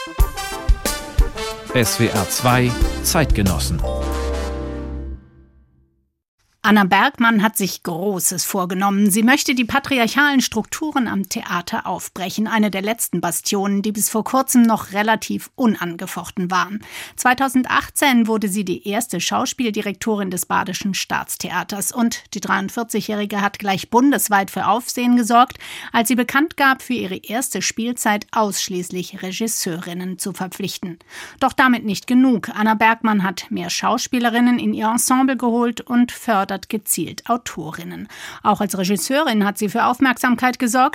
SWR 2 Zeitgenossen. Anna Bergmann hat sich Großes vorgenommen. Sie möchte die patriarchalen Strukturen am Theater aufbrechen, eine der letzten Bastionen, die bis vor kurzem noch relativ unangefochten waren. 2018 wurde sie die erste Schauspieldirektorin des Badischen Staatstheaters und die 43-Jährige hat gleich bundesweit für Aufsehen gesorgt, als sie bekannt gab, für ihre erste Spielzeit ausschließlich Regisseurinnen zu verpflichten. Doch damit nicht genug. Anna Bergmann hat mehr Schauspielerinnen in ihr Ensemble geholt und fördert gezielt Autorinnen. Auch als Regisseurin hat sie für Aufmerksamkeit gesorgt.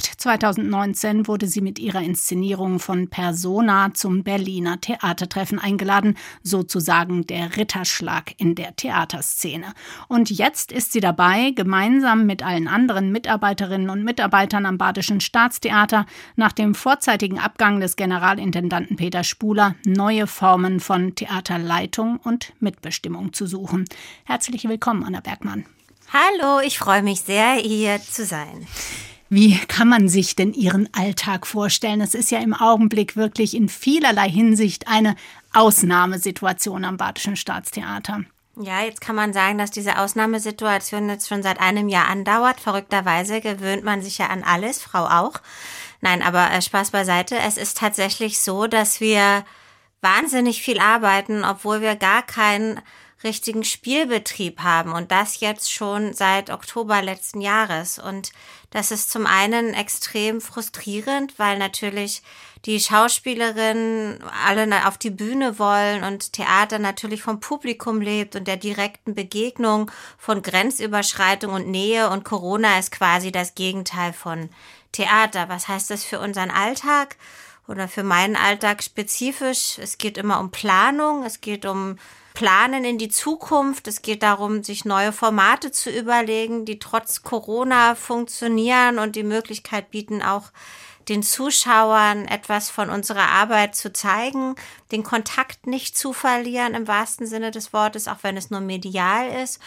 2019 wurde sie mit ihrer Inszenierung von Persona zum Berliner Theatertreffen eingeladen, sozusagen der Ritterschlag in der Theaterszene. Und jetzt ist sie dabei, gemeinsam mit allen anderen Mitarbeiterinnen und Mitarbeitern am Badischen Staatstheater nach dem vorzeitigen Abgang des Generalintendanten Peter Spuler neue Formen von Theaterleitung und Mitbestimmung zu suchen. Herzlich willkommen, Anna Bergmann. Hallo, ich freue mich sehr, hier zu sein. Wie kann man sich denn Ihren Alltag vorstellen? Es ist ja im Augenblick wirklich in vielerlei Hinsicht eine Ausnahmesituation am Badischen Staatstheater. Ja, jetzt kann man sagen, dass diese Ausnahmesituation jetzt schon seit einem Jahr andauert. Verrückterweise gewöhnt man sich ja an alles, Frau auch. Nein, aber Spaß beiseite. Es ist tatsächlich so, dass wir wahnsinnig viel arbeiten, obwohl wir gar keinen richtigen Spielbetrieb haben und das jetzt schon seit Oktober letzten Jahres. Und das ist zum einen extrem frustrierend, weil natürlich die Schauspielerinnen alle auf die Bühne wollen und Theater natürlich vom Publikum lebt und der direkten Begegnung, von Grenzüberschreitung und Nähe, und Corona ist quasi das Gegenteil von Theater. Was heißt das für unseren Alltag oder für meinen Alltag spezifisch? Es geht immer um Planung, es geht um Planen in die Zukunft. Es geht darum, sich neue Formate zu überlegen, die trotz Corona funktionieren und die Möglichkeit bieten, auch den Zuschauern etwas von unserer Arbeit zu zeigen, den Kontakt nicht zu verlieren im wahrsten Sinne des Wortes, auch wenn es nur medial ist.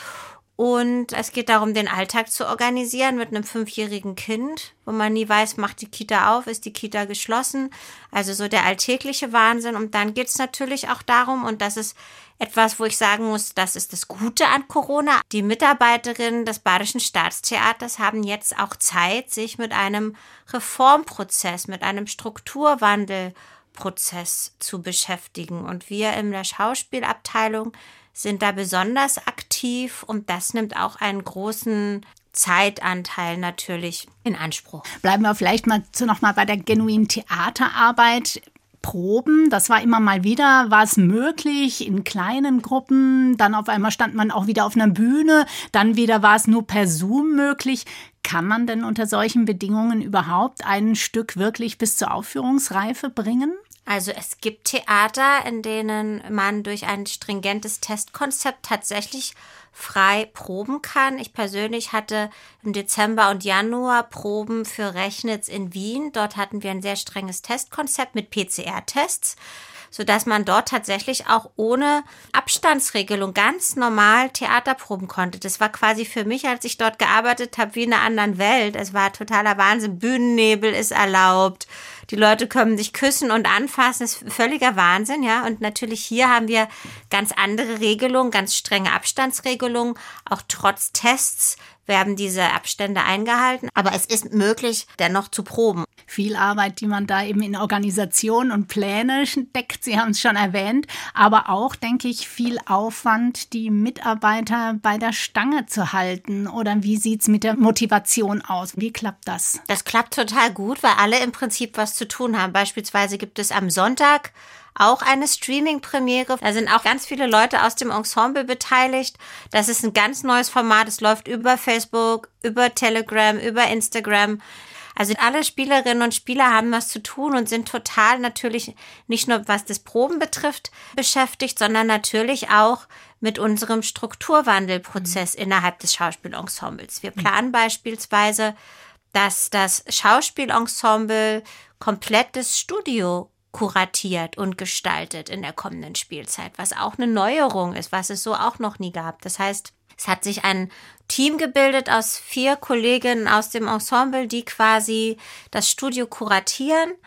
Und es geht darum, den Alltag zu organisieren mit einem 5-jährigen Kind, wo man nie weiß, macht die Kita auf, ist die Kita geschlossen. Also so der alltägliche Wahnsinn. Und dann geht es natürlich auch darum, und das ist etwas, wo ich sagen muss, das ist das Gute an Corona. Die Mitarbeiterinnen des Badischen Staatstheaters haben jetzt auch Zeit, sich mit einem Reformprozess, mit einem Strukturwandelprozess zu beschäftigen. Und wir in der Schauspielabteilung sind da besonders aktiv und das nimmt auch einen großen Zeitanteil natürlich in Anspruch. Bleiben wir vielleicht noch mal bei der genuinen Theaterarbeit. Proben, das war immer mal wieder, war es möglich in kleinen Gruppen, dann auf einmal stand man auch wieder auf einer Bühne, dann wieder war es nur per Zoom möglich. Kann man denn unter solchen Bedingungen überhaupt ein Stück wirklich bis zur Aufführungsreife bringen? Also es gibt Theater, in denen man durch ein stringentes Testkonzept tatsächlich frei proben kann. Ich persönlich hatte im Dezember und Januar Proben für Rechnitz in Wien. Dort hatten wir ein sehr strenges Testkonzept mit PCR-Tests, sodass man dort tatsächlich auch ohne Abstandsregelung ganz normal Theater proben konnte. Das war quasi für mich, als ich dort gearbeitet habe, wie in einer anderen Welt. Es war totaler Wahnsinn. Bühnennebel ist erlaubt. Die Leute können sich küssen und anfassen. Das ist völliger Wahnsinn, ja. Und natürlich hier haben wir ganz andere Regelungen, ganz strenge Abstandsregelungen. Auch trotz Tests werden diese Abstände eingehalten. Aber es ist möglich, dennoch zu proben. Viel Arbeit, die man da eben in Organisation und Pläne steckt. Sie haben es schon erwähnt. Aber auch, denke ich, viel Aufwand, die Mitarbeiter bei der Stange zu halten. Oder wie sieht es mit der Motivation aus? Wie klappt das? Das klappt total gut, weil alle im Prinzip was zu tun haben. Beispielsweise gibt es am Sonntag auch eine Streaming-Premiere. Da sind auch ganz viele Leute aus dem Ensemble beteiligt. Das ist ein ganz neues Format. Es läuft über Facebook, über Telegram, über Instagram. Also alle Spielerinnen und Spieler haben was zu tun und sind total natürlich nicht nur, was das Proben betrifft, beschäftigt, sondern natürlich auch mit unserem Strukturwandelprozess innerhalb des Schauspielensembles. Wir planen beispielsweise, dass das Schauspielensemble komplettes Studio kuratiert und gestaltet in der kommenden Spielzeit, was auch eine Neuerung ist, was es so auch noch nie gab. Das heißt, es hat sich ein Team gebildet aus 4 Kolleginnen aus dem Ensemble, die quasi das Studio kuratieren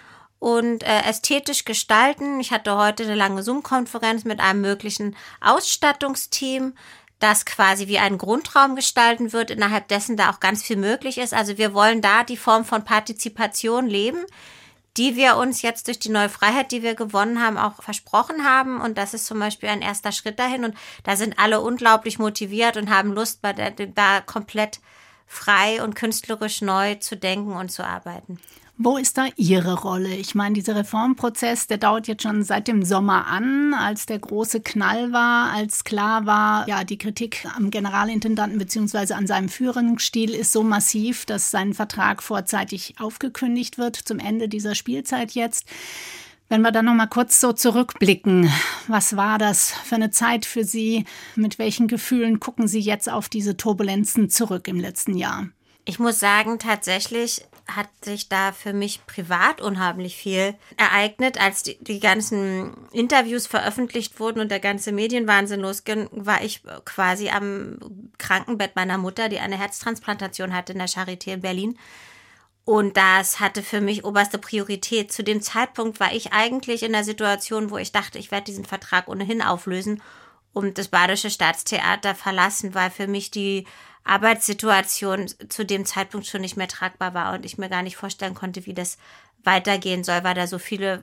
und ästhetisch gestalten. Ich hatte heute eine lange Zoom-Konferenz mit einem möglichen Ausstattungsteam, das quasi wie einen Grundraum gestalten wird, innerhalb dessen da auch ganz viel möglich ist. Also wir wollen da die Form von Partizipation leben, die wir uns jetzt durch die neue Freiheit, die wir gewonnen haben, auch versprochen haben. Und das ist zum Beispiel ein erster Schritt dahin. Und da sind alle unglaublich motiviert und haben Lust, da komplett frei und künstlerisch neu zu denken und zu arbeiten. Wo ist da Ihre Rolle? Ich meine, dieser Reformprozess, der dauert jetzt schon seit dem Sommer an, als der große Knall war, als klar war, ja, die Kritik am Generalintendanten bzw. an seinem Führungsstil ist so massiv, dass sein Vertrag vorzeitig aufgekündigt wird zum Ende dieser Spielzeit jetzt. Wenn wir dann noch mal kurz so zurückblicken, was war das für eine Zeit für Sie? Mit welchen Gefühlen gucken Sie jetzt auf diese Turbulenzen zurück im letzten Jahr? Ich muss sagen, tatsächlich hat sich da für mich privat unheimlich viel ereignet. Als die ganzen Interviews veröffentlicht wurden und der ganze Medienwahnsinn losging, war ich quasi am Krankenbett meiner Mutter, die eine Herztransplantation hatte in der Charité in Berlin. Und das hatte für mich oberste Priorität. Zu dem Zeitpunkt war ich eigentlich in der Situation, wo ich dachte, ich werde diesen Vertrag ohnehin auflösen und das Badische Staatstheater verlassen, weil für mich die Arbeitssituation zu dem Zeitpunkt schon nicht mehr tragbar war und ich mir gar nicht vorstellen konnte, wie das weitergehen soll, weil da so viele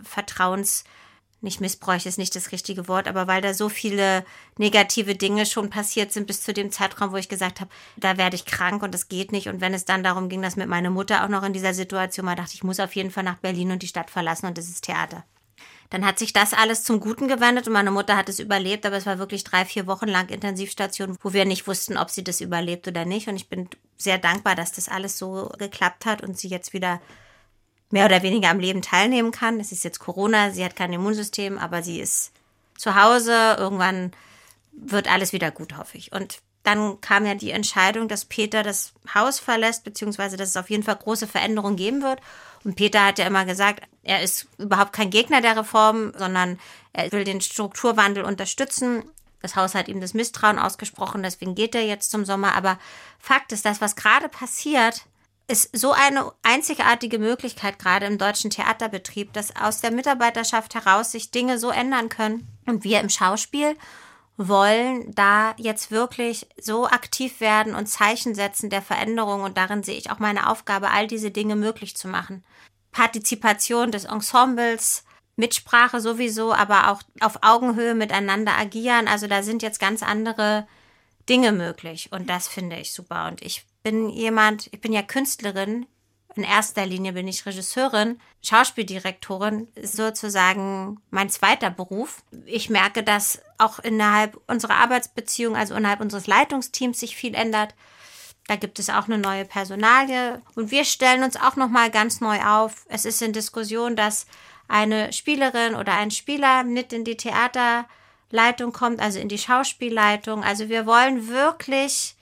nicht Missbräuche ist nicht das richtige Wort, aber weil da so viele negative Dinge schon passiert sind bis zu dem Zeitraum, wo ich gesagt habe, da werde ich krank und das geht nicht. Und wenn es dann darum ging, dass mit meiner Mutter auch noch in dieser Situation war, dachte ich, muss auf jeden Fall nach Berlin und die Stadt verlassen und das ist Theater. Dann hat sich das alles zum Guten gewendet und meine Mutter hat es überlebt, aber es war wirklich 3-4 Wochen lang Intensivstation, wo wir nicht wussten, ob sie das überlebt oder nicht. Und ich bin sehr dankbar, dass das alles so geklappt hat und sie jetzt wieder mehr oder weniger am Leben teilnehmen kann. Es ist jetzt Corona, sie hat kein Immunsystem, aber sie ist zu Hause. Irgendwann wird alles wieder gut, hoffe ich. Und dann kam ja die Entscheidung, dass Peter das Haus verlässt, beziehungsweise dass es auf jeden Fall große Veränderungen geben wird. Und Peter hat ja immer gesagt, er ist überhaupt kein Gegner der Reform, sondern er will den Strukturwandel unterstützen. Das Haus hat ihm das Misstrauen ausgesprochen, deswegen geht er jetzt zum Sommer. Aber Fakt ist, das, was gerade passiert, ist so eine einzigartige Möglichkeit, gerade im deutschen Theaterbetrieb, dass aus der Mitarbeiterschaft heraus sich Dinge so ändern können. Und wir im Schauspiel wollen da jetzt wirklich so aktiv werden und Zeichen setzen der Veränderung. Und darin sehe ich auch meine Aufgabe, all diese Dinge möglich zu machen. Partizipation des Ensembles, Mitsprache sowieso, aber auch auf Augenhöhe miteinander agieren. Also da sind jetzt ganz andere Dinge möglich. Und das finde ich super. Und ich bin ja Künstlerin. In erster Linie bin ich Regisseurin, Schauspieldirektorin, sozusagen mein zweiter Beruf. Ich merke, dass auch innerhalb unserer Arbeitsbeziehung, also innerhalb unseres Leitungsteams sich viel ändert. Da gibt es auch eine neue Personalie und wir stellen uns auch nochmal ganz neu auf. Es ist in Diskussion, dass eine Spielerin oder ein Spieler mit in die Theaterleitung kommt, also in die Schauspielleitung. Also wir wollen wirklich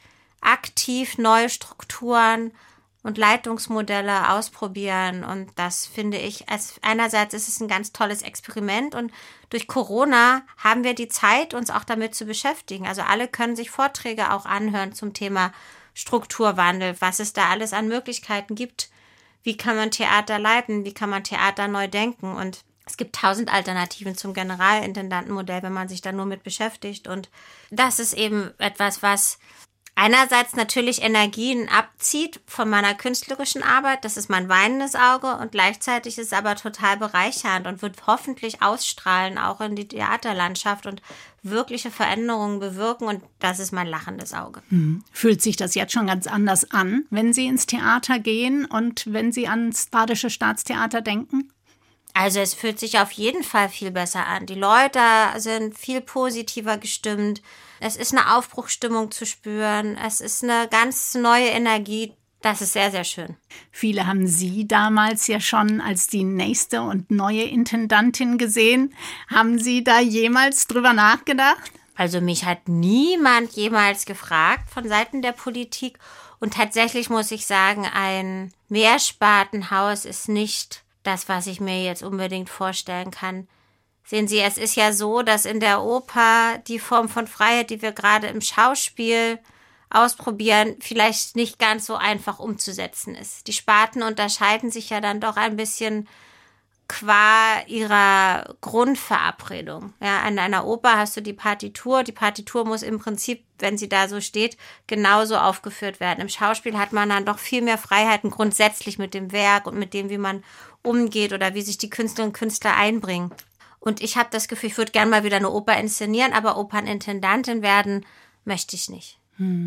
aktiv neue Strukturen und Leitungsmodelle ausprobieren und das finde ich, einerseits ist es ein ganz tolles Experiment und durch Corona haben wir die Zeit, uns auch damit zu beschäftigen. Also alle können sich Vorträge auch anhören zum Thema Strukturwandel, was es da alles an Möglichkeiten gibt, wie kann man Theater leiten, wie kann man Theater neu denken und es gibt 1000 Alternativen zum Generalintendantenmodell, wenn man sich da nur mit beschäftigt und das ist eben etwas, was einerseits natürlich Energien abzieht von meiner künstlerischen Arbeit, das ist mein weinendes Auge und gleichzeitig ist es aber total bereichernd und wird hoffentlich ausstrahlen, auch in die Theaterlandschaft und wirkliche Veränderungen bewirken und das ist mein lachendes Auge. Fühlt sich das jetzt schon ganz anders an, wenn Sie ins Theater gehen und wenn Sie ans Badische Staatstheater denken? Also es fühlt sich auf jeden Fall viel besser an. Die Leute sind viel positiver gestimmt. Es ist eine Aufbruchsstimmung zu spüren. Es ist eine ganz neue Energie. Das ist sehr, sehr schön. Viele haben Sie damals ja schon als die nächste und neue Intendantin gesehen. Haben Sie da jemals drüber nachgedacht? Also mich hat niemand jemals gefragt von Seiten der Politik. Und tatsächlich muss ich sagen, ein Mehrspartenhaus ist nicht das, was ich mir jetzt unbedingt vorstellen kann. Sehen Sie, es ist ja so, dass in der Oper die Form von Freiheit, die wir gerade im Schauspiel ausprobieren, vielleicht nicht ganz so einfach umzusetzen ist. Die Sparten unterscheiden sich ja dann doch ein bisschen qua ihrer Grundverabredung. Ja, an einer Oper hast du die Partitur. Die Partitur muss im Prinzip, wenn sie da so steht, genauso aufgeführt werden. Im Schauspiel hat man dann doch viel mehr Freiheiten grundsätzlich mit dem Werk und mit dem, wie man umgeht oder wie sich die Künstlerinnen und Künstler einbringen. Und ich habe das Gefühl, ich würde gerne mal wieder eine Oper inszenieren, aber Opernintendantin werden möchte ich nicht.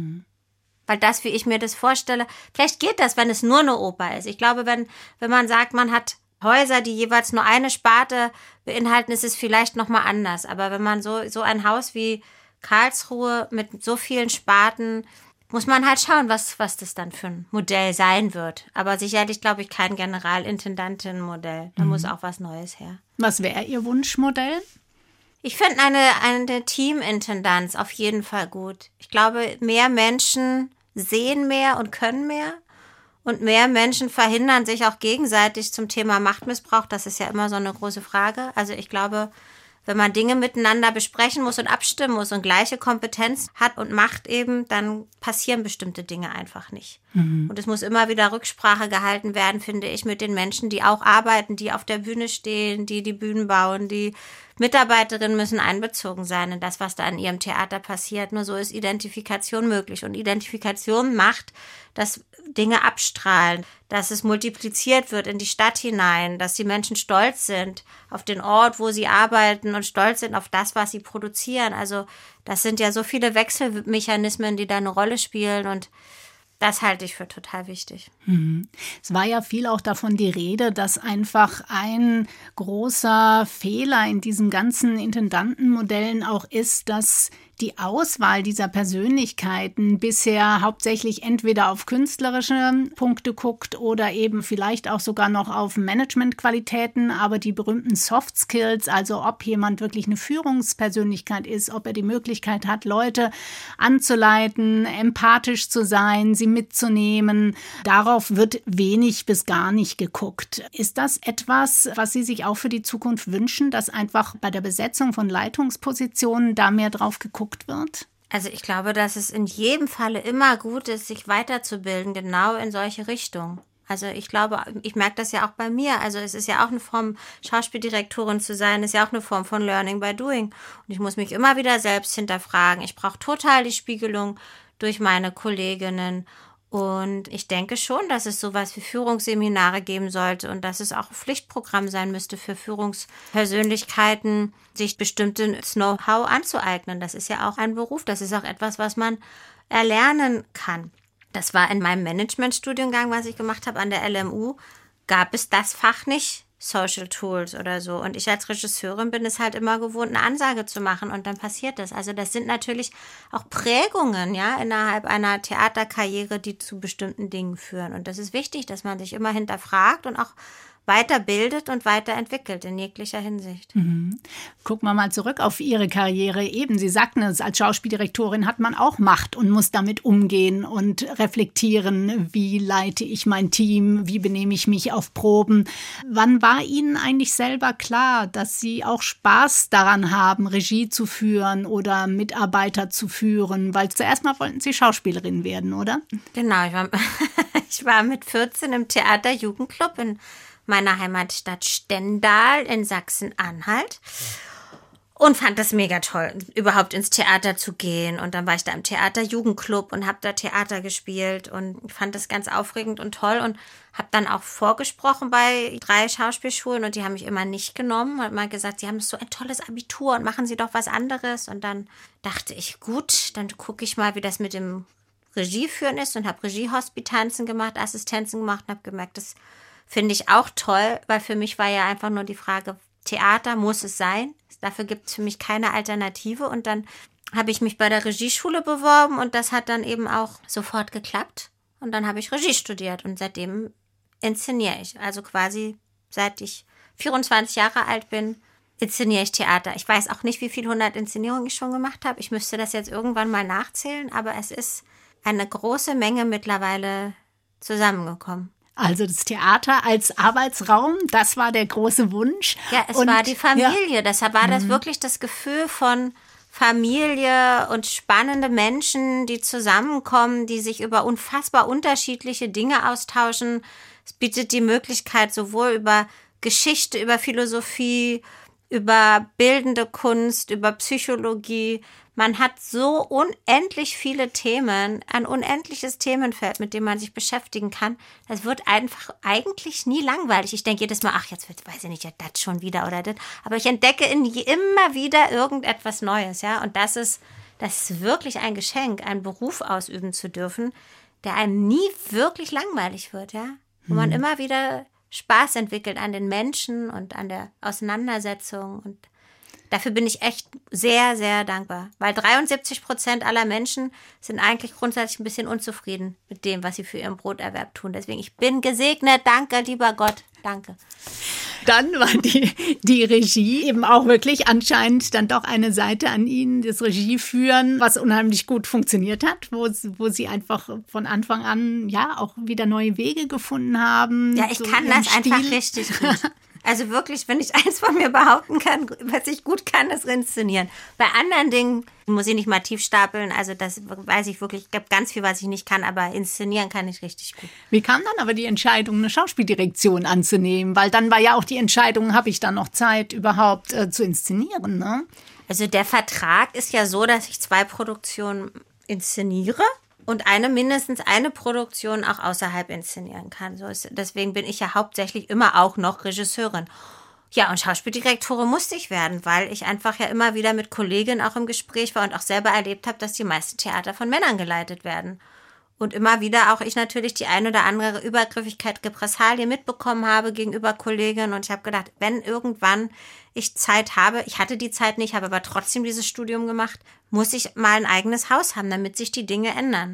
Weil das, wie ich mir das vorstelle, vielleicht geht das, wenn es nur eine Oper ist. Ich glaube, wenn man sagt, man hat Häuser, die jeweils nur eine Sparte beinhalten, ist es vielleicht nochmal anders. Aber wenn man so ein Haus wie Karlsruhe mit so vielen Sparten, muss man halt schauen, was das dann für ein Modell sein wird. Aber sicherlich, glaube ich, kein Generalintendantin-Modell. Da muss auch was Neues her. Was wäre Ihr Wunschmodell? Ich finde eine Teamintendanz auf jeden Fall gut. Ich glaube, mehr Menschen sehen mehr und können mehr. Und mehr Menschen verhindern sich auch gegenseitig zum Thema Machtmissbrauch. Das ist ja immer so eine große Frage. Also ich glaube, wenn man Dinge miteinander besprechen muss und abstimmen muss und gleiche Kompetenz hat und Macht eben, dann passieren bestimmte Dinge einfach nicht. Und es muss immer wieder Rücksprache gehalten werden, finde ich, mit den Menschen, die auch arbeiten, die auf der Bühne stehen, die Bühnen bauen, die Mitarbeiterinnen müssen einbezogen sein in das, was da in ihrem Theater passiert. Nur so ist Identifikation möglich. Und Identifikation macht, dass Dinge abstrahlen, dass es multipliziert wird in die Stadt hinein, dass die Menschen stolz sind auf den Ort, wo sie arbeiten und stolz sind auf das, was sie produzieren. Also das sind ja so viele Wechselmechanismen, die da eine Rolle spielen und das halte ich für total wichtig. Es war ja viel auch davon die Rede, dass einfach ein großer Fehler in diesen ganzen Intendantenmodellen auch ist, dass die Auswahl dieser Persönlichkeiten bisher hauptsächlich entweder auf künstlerische Punkte guckt oder eben vielleicht auch sogar noch auf Managementqualitäten, aber die berühmten Soft Skills, also ob jemand wirklich eine Führungspersönlichkeit ist, ob er die Möglichkeit hat, Leute anzuleiten, empathisch zu sein, sie mitzunehmen, darauf wird wenig bis gar nicht geguckt. Ist das etwas, was Sie sich auch für die Zukunft wünschen, dass einfach bei der Besetzung von Leitungspositionen da mehr drauf geguckt wird? Also ich glaube, dass es in jedem Falle immer gut ist, sich weiterzubilden, genau in solche Richtungen. Also ich glaube, ich merke das ja auch bei mir. Also es ist ja auch eine Form, Schauspieldirektorin zu sein, ist ja auch eine Form von Learning by Doing. Und ich muss mich immer wieder selbst hinterfragen. Ich brauche total die Spiegelung durch meine Kolleginnen. Und ich denke schon, dass es sowas wie Führungsseminare geben sollte und dass es auch ein Pflichtprogramm sein müsste für Führungspersönlichkeiten, sich bestimmtes Know-how anzueignen. Das ist ja auch ein Beruf, das ist auch etwas, was man erlernen kann. Das war in meinem Managementstudiengang, was ich gemacht habe an der LMU, gab es das Fach nicht, Social Tools oder so. Und ich als Regisseurin bin es halt immer gewohnt, eine Ansage zu machen und dann passiert das. Also das sind natürlich auch Prägungen, ja, innerhalb einer Theaterkarriere, die zu bestimmten Dingen führen. Und das ist wichtig, dass man sich immer hinterfragt und auch weiterbildet und weiterentwickelt in jeglicher Hinsicht. Gucken wir mal zurück auf Ihre Karriere. Eben, Sie sagten es, als Schauspieldirektorin hat man auch Macht und muss damit umgehen und reflektieren, wie leite ich mein Team, wie benehme ich mich auf Proben. Wann war Ihnen eigentlich selber klar, dass Sie auch Spaß daran haben, Regie zu führen oder Mitarbeiter zu führen? Weil zuerst mal wollten Sie Schauspielerin werden, oder? Genau, ich war mit 14 im Theaterjugendclub in meiner Heimatstadt Stendal in Sachsen-Anhalt und fand das mega toll, überhaupt ins Theater zu gehen. Und dann war ich da im Theaterjugendclub und habe da Theater gespielt und fand das ganz aufregend und toll und habe dann auch vorgesprochen bei 3 Schauspielschulen und die haben mich immer nicht genommen und mal gesagt, Sie haben so ein tolles Abitur und machen Sie doch was anderes. Und dann dachte ich, gut, dann gucke ich mal, wie das mit dem Regieführen ist und habe Regiehospitanzen gemacht, Assistenzen gemacht und habe gemerkt, das finde ich auch toll, weil für mich war ja einfach nur die Frage, Theater muss es sein. Dafür gibt es für mich keine Alternative. Und dann habe ich mich bei der Regieschule beworben und das hat dann eben auch sofort geklappt. Und dann habe ich Regie studiert und seitdem inszeniere ich. Also quasi seit ich 24 Jahre alt bin, inszeniere ich Theater. Ich weiß auch nicht, wie viele 100 Inszenierungen ich schon gemacht habe. Ich müsste das jetzt irgendwann mal nachzählen, aber es ist eine große Menge mittlerweile zusammengekommen. Also das Theater als Arbeitsraum, das war der große Wunsch. Ja, es war die Familie. Ja. Deshalb war das wirklich das Gefühl von Familie und spannende Menschen, die zusammenkommen, die sich über unfassbar unterschiedliche Dinge austauschen. Es bietet die Möglichkeit, sowohl über Geschichte, über Philosophie, über bildende Kunst, über Psychologie. Man hat so unendlich viele Themen, ein unendliches Themenfeld, mit dem man sich beschäftigen kann. Das wird einfach eigentlich nie langweilig. Ich denke jedes Mal, ach, jetzt wird, weiß ich nicht, ja, das schon wieder oder das. Aber ich entdecke immer wieder irgendetwas Neues, ja. Und das ist wirklich ein Geschenk, einen Beruf ausüben zu dürfen, der einem nie wirklich langweilig wird, ja. Wo man immer wieder Spaß entwickelt an den Menschen und an der Auseinandersetzung. Und dafür bin ich echt sehr, sehr dankbar. Weil 73% aller Menschen sind eigentlich grundsätzlich ein bisschen unzufrieden mit dem, was sie für ihren Broterwerb tun. Deswegen, ich bin gesegnet. Danke, lieber Gott. Danke. Dann war die Regie eben auch wirklich anscheinend dann doch eine Seite an Ihnen, das Regieführen, was unheimlich gut funktioniert hat, wo Sie einfach von Anfang an ja auch wieder neue Wege gefunden haben. Ja, ich kann das einfach richtig gut. Also wirklich, wenn ich eins von mir behaupten kann, was ich gut kann, ist inszenieren. Bei anderen Dingen muss ich nicht mal tief stapeln. Also das weiß ich wirklich. Es gibt ganz viel, was ich nicht kann, aber inszenieren kann ich richtig gut. Wie kam dann aber die Entscheidung, eine Schauspieldirektion anzunehmen? Weil dann war ja auch die Entscheidung, habe ich dann noch Zeit, überhaupt zu inszenieren, ne? Also der Vertrag ist ja so, dass ich 2 Produktionen inszeniere. Und mindestens eine Produktion auch außerhalb inszenieren kann. Deswegen bin ich ja hauptsächlich immer auch noch Regisseurin. Ja, und Schauspieldirektorin musste ich werden, weil ich einfach ja immer wieder mit Kolleginnen auch im Gespräch war und auch selber erlebt habe, dass die meisten Theater von Männern geleitet werden. Und immer wieder auch ich natürlich die ein oder andere Übergriffigkeit, Repressalien mitbekommen habe gegenüber Kolleginnen. Und ich habe gedacht, wenn irgendwann ich Zeit habe, ich hatte die Zeit nicht, habe aber trotzdem dieses Studium gemacht, muss ich mal ein eigenes Haus haben, damit sich die Dinge ändern.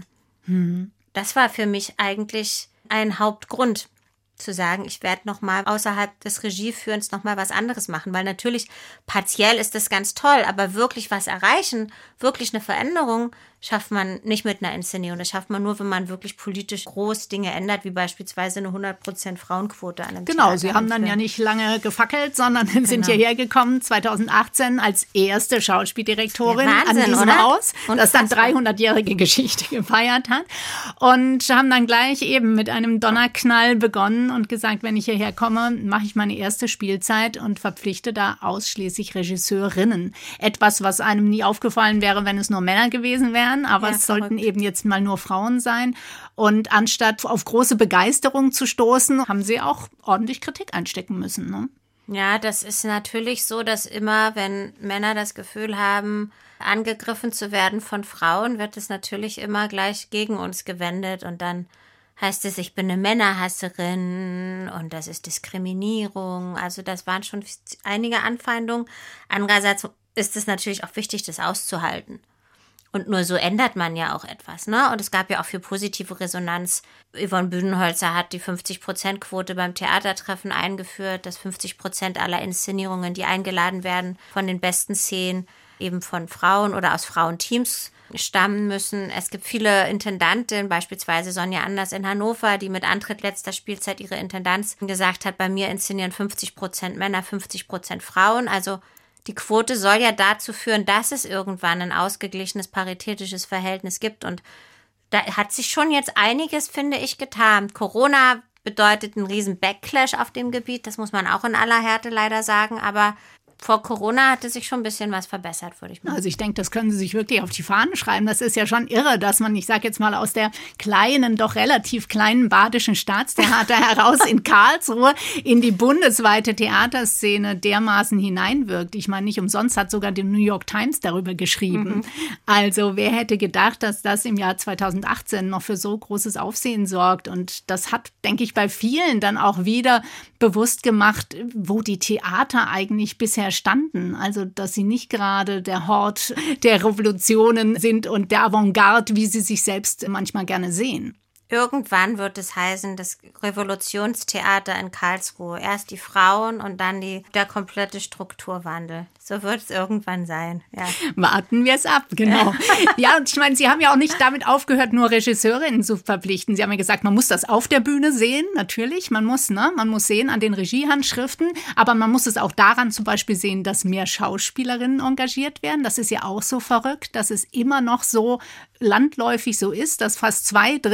Das war für mich eigentlich ein Hauptgrund, zu sagen, ich werde nochmal außerhalb des Regieführens nochmal was anderes machen. Weil natürlich partiell ist das ganz toll, aber wirklich was erreichen, wirklich eine Veränderung schafft man nicht mit einer Inszenierung. Das schafft man nur, wenn man wirklich politisch groß Dinge ändert, wie beispielsweise eine 100% Frauenquote an einem Theater. Genau, Sie haben dann ja nicht lange gefackelt, sondern sind hierher gekommen 2018 als erste Schauspieldirektorin Wahnsinn, an diesem oder? Haus, das dann 300-jährige Geschichte gefeiert hat. Und haben dann gleich eben mit einem Donnerknall begonnen und gesagt, wenn ich hierher komme, mache ich meine erste Spielzeit und verpflichte da ausschließlich Regisseurinnen. Etwas, was einem nie aufgefallen wäre, wenn es nur Männer gewesen wären. Aber es sollten eben jetzt mal nur Frauen sein. Und anstatt auf große Begeisterung zu stoßen, haben sie auch ordentlich Kritik einstecken müssen, ne? Ja, das ist natürlich so, dass immer, wenn Männer das Gefühl haben, angegriffen zu werden von Frauen, wird es natürlich immer gleich gegen uns gewendet. Und dann heißt es, ich bin eine Männerhasserin und das ist Diskriminierung. Also das waren schon einige Anfeindungen. Andererseits ist es natürlich auch wichtig, das auszuhalten. Und nur so ändert man ja auch etwas, ne? Und es gab ja auch viel positive Resonanz. Yvonne Büdenholzer hat die 50%-Quote beim Theatertreffen eingeführt, dass 50% aller Inszenierungen, die eingeladen werden, von den besten Szenen eben von Frauen oder aus Frauenteams stammen müssen. Es gibt viele Intendantinnen, beispielsweise Sonja Anders in Hannover, die mit Antritt letzter Spielzeit ihre Intendanz gesagt hat, bei mir inszenieren 50% Männer, 50% Frauen. Also die Quote soll ja dazu führen, dass es irgendwann ein ausgeglichenes, paritätisches Verhältnis gibt. Und da hat sich schon jetzt einiges, finde ich, getan. Corona bedeutet einen riesen Backlash auf dem Gebiet. Das muss man auch in aller Härte leider sagen. Aber vor Corona hatte sich schon ein bisschen was verbessert, würde ich mal sagen. Also ich denke, das können Sie sich wirklich auf die Fahnen schreiben. Das ist ja schon irre, dass man, ich sage jetzt mal, aus der kleinen, doch relativ kleinen badischen Staatstheater heraus in Karlsruhe in die bundesweite Theaterszene dermaßen hineinwirkt. Ich meine, nicht umsonst hat sogar die New York Times darüber geschrieben. Also wer hätte gedacht, dass das im Jahr 2018 noch für so großes Aufsehen sorgt? Und das hat, denke ich, bei vielen dann auch wieder bewusst gemacht, wo die Theater eigentlich bisher standen. Also, dass sie nicht gerade der Hort der Revolutionen sind und der Avantgarde, wie sie sich selbst manchmal gerne sehen. Irgendwann wird es heißen, das Revolutionstheater in Karlsruhe. Erst die Frauen und dann der komplette Strukturwandel. So wird es irgendwann sein. Ja. Warten wir es ab, genau. Ja, und ich meine, Sie haben ja auch nicht damit aufgehört, nur Regisseurinnen zu verpflichten. Sie haben ja gesagt, man muss das auf der Bühne sehen, natürlich. Man muss sehen an den Regiehandschriften, aber man muss es auch daran zum Beispiel sehen, dass mehr Schauspielerinnen engagiert werden. Das ist ja auch so verrückt, dass es immer noch so landläufig so ist, dass fast 2/3 des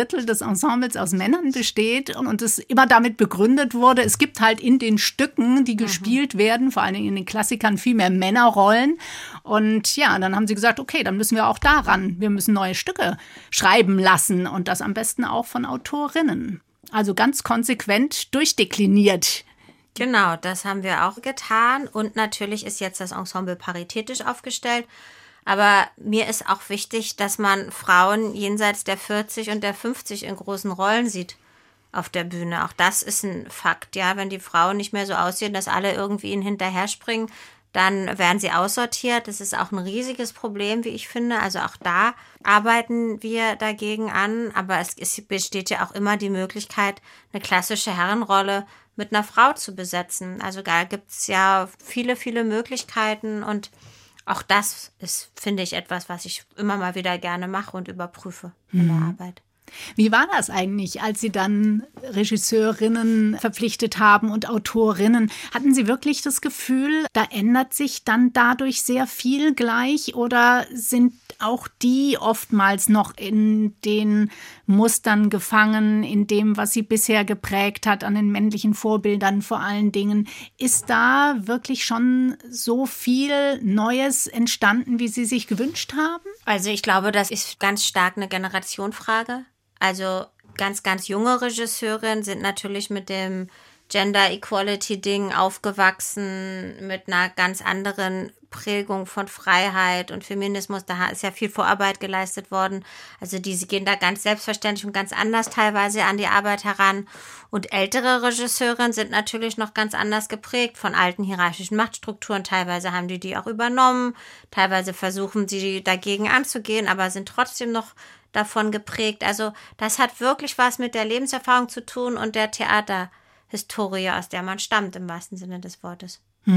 Ensembles aus Männern besteht und es immer damit begründet wurde, es gibt halt in den Stücken, die gespielt werden, vor allen Dingen in den Klassikern, viel mehr Männerrollen. Und ja, dann haben sie gesagt, okay, dann müssen wir auch daran. Wir müssen neue Stücke schreiben lassen und das am besten auch von Autorinnen. Also ganz konsequent durchdekliniert. Genau, das haben wir auch getan. Und natürlich ist jetzt das Ensemble paritätisch aufgestellt. Aber mir ist auch wichtig, dass man Frauen jenseits der 40 und der 50 in großen Rollen sieht auf der Bühne. Auch das ist ein Fakt, ja. Wenn die Frauen nicht mehr so aussehen, dass alle irgendwie ihnen hinterher springen, dann werden sie aussortiert. Das ist auch ein riesiges Problem, wie ich finde. Also auch da arbeiten wir dagegen an. Aber es besteht ja auch immer die Möglichkeit, eine klassische Herrenrolle mit einer Frau zu besetzen. Also da gibt es ja viele, viele Möglichkeiten und auch das ist, finde ich, etwas, was ich immer mal wieder gerne mache und überprüfe in der Arbeit. Wie war das eigentlich, als Sie dann Regisseurinnen verpflichtet haben und Autorinnen? Hatten Sie wirklich das Gefühl, da ändert sich dann dadurch sehr viel gleich oder sind auch die oftmals noch in den Mustern gefangen, in dem, was sie bisher geprägt hat, an den männlichen Vorbildern vor allen Dingen? Ist da wirklich schon so viel Neues entstanden, wie Sie sich gewünscht haben? Also ich glaube, das ist ganz stark eine Generationenfrage. Also ganz, ganz junge Regisseurinnen sind natürlich mit dem Gender Equality Ding aufgewachsen, mit einer ganz anderen Prägung von Freiheit und Feminismus. Da ist ja viel Vorarbeit geleistet worden. Also die gehen da ganz selbstverständlich und ganz anders teilweise an die Arbeit heran. Und ältere Regisseurinnen sind natürlich noch ganz anders geprägt von alten hierarchischen Machtstrukturen. Teilweise haben die auch übernommen. Teilweise versuchen sie dagegen anzugehen, aber sind trotzdem noch davon geprägt. Also das hat wirklich was mit der Lebenserfahrung zu tun und der Theaterhistorie, aus der man stammt, im wahrsten Sinne des Wortes.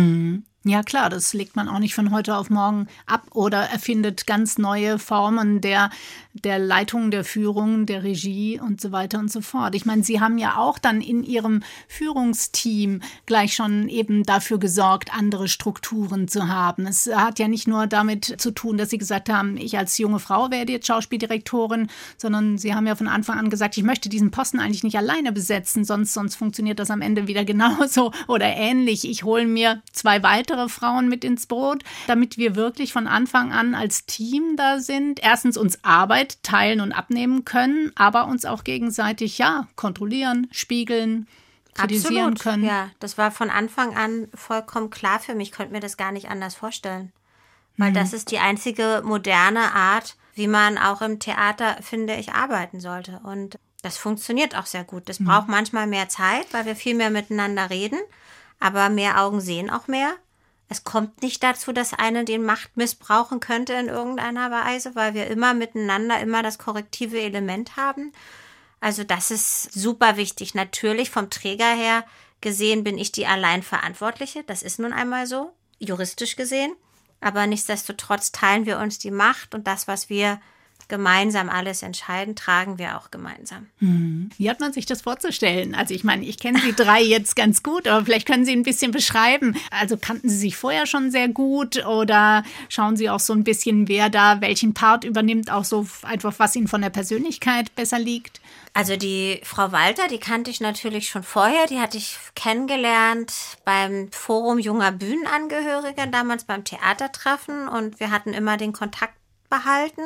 Ja klar, das legt man auch nicht von heute auf morgen ab oder erfindet ganz neue Formen der Leitung, der Führung, der Regie und so weiter und so fort. Ich meine, Sie haben ja auch dann in Ihrem Führungsteam gleich schon eben dafür gesorgt, andere Strukturen zu haben. Es hat ja nicht nur damit zu tun, dass Sie gesagt haben, ich als junge Frau werde jetzt Schauspieldirektorin, sondern Sie haben ja von Anfang an gesagt, ich möchte diesen Posten eigentlich nicht alleine besetzen, sonst funktioniert das am Ende wieder genauso oder ähnlich. Ich hole mir 2 weitere Frauen mit ins Boot, damit wir wirklich von Anfang an als Team da sind. Erstens uns Arbeit teilen und abnehmen können, aber uns auch gegenseitig kontrollieren, spiegeln, kritisieren können. Ja, das war von Anfang an vollkommen klar für mich. Ich konnte mir das gar nicht anders vorstellen. Weil das ist die einzige moderne Art, wie man auch im Theater, finde ich, arbeiten sollte. Und das funktioniert auch sehr gut. Das braucht manchmal mehr Zeit, weil wir viel mehr miteinander reden. Aber mehr Augen sehen auch mehr. Es kommt nicht dazu, dass eine den Macht missbrauchen könnte in irgendeiner Weise, weil wir immer miteinander immer das korrektive Element haben. Also das ist super wichtig. Natürlich vom Träger her gesehen bin ich die Alleinverantwortliche. Das ist nun einmal so, juristisch gesehen. Aber nichtsdestotrotz teilen wir uns die Macht und das, was wir gemeinsam alles entscheiden, tragen wir auch gemeinsam. Wie hat man sich das vorzustellen? Also ich meine, ich kenne Sie 3 jetzt ganz gut, aber vielleicht können Sie ein bisschen beschreiben. Also kannten Sie sich vorher schon sehr gut oder schauen Sie auch so ein bisschen, wer da welchen Part übernimmt, auch so einfach, was Ihnen von der Persönlichkeit besser liegt? Also die Frau Walter, die kannte ich natürlich schon vorher. Die hatte ich kennengelernt beim Forum junger Bühnenangehörige, damals beim Theatertreffen und wir hatten immer den Kontakt behalten.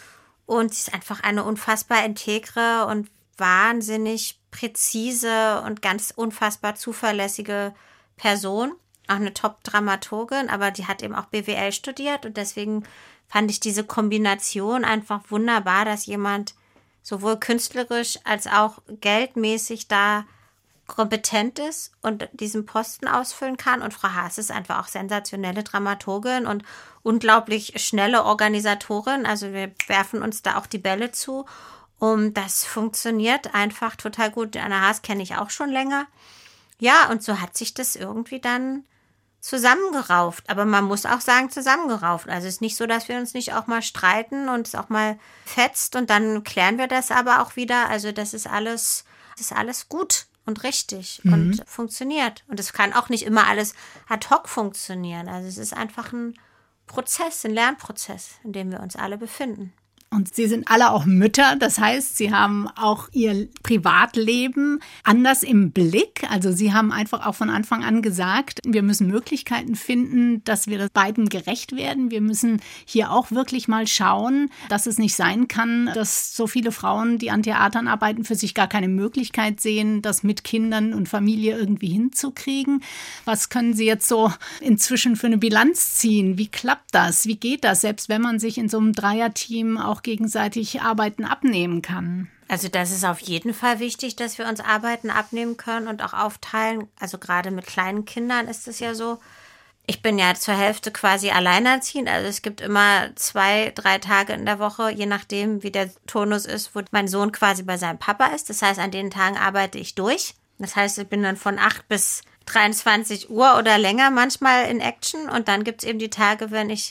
Und sie ist einfach eine unfassbar integre und wahnsinnig präzise und ganz unfassbar zuverlässige Person. Auch eine Top-Dramaturgin, aber die hat eben auch BWL studiert. Und deswegen fand ich diese Kombination einfach wunderbar, dass jemand sowohl künstlerisch als auch geldmäßig da kompetent ist und diesen Posten ausfüllen kann. Und Frau Haas ist einfach auch sensationelle Dramaturgin und unglaublich schnelle Organisatorin. Also wir werfen uns da auch die Bälle zu. Und das funktioniert einfach total gut. Anna Haas kenne ich auch schon länger. Ja, und so hat sich das irgendwie dann zusammengerauft. Aber man muss auch sagen, zusammengerauft. Also es ist nicht so, dass wir uns nicht auch mal streiten und es auch mal fetzt und dann klären wir das aber auch wieder. Also das ist alles gut und richtig und funktioniert. Und es kann auch nicht immer alles ad hoc funktionieren. Also es ist einfach ein Prozess, ein Lernprozess, in dem wir uns alle befinden. Und sie sind alle auch Mütter, das heißt, sie haben auch ihr Privatleben anders im Blick. Also sie haben einfach auch von Anfang an gesagt, wir müssen Möglichkeiten finden, dass wir beiden gerecht werden. Wir müssen hier auch wirklich mal schauen, dass es nicht sein kann, dass so viele Frauen, die an Theatern arbeiten, für sich gar keine Möglichkeit sehen, das mit Kindern und Familie irgendwie hinzukriegen. Was können Sie jetzt so inzwischen für eine Bilanz ziehen? Wie klappt das? Wie geht das, selbst wenn man sich in so einem Dreierteam auch gegenseitig Arbeiten abnehmen kann? Also das ist auf jeden Fall wichtig, dass wir uns Arbeiten abnehmen können und auch aufteilen. Also gerade mit kleinen Kindern ist es ja so. Ich bin ja zur Hälfte quasi alleinerziehend. Also es gibt immer 2-3 Tage in der Woche, je nachdem, wie der Turnus ist, wo mein Sohn quasi bei seinem Papa ist. Das heißt, an den Tagen arbeite ich durch. Das heißt, ich bin dann von 8 bis 23 Uhr oder länger manchmal in Action. Und dann gibt es eben die Tage, wenn ich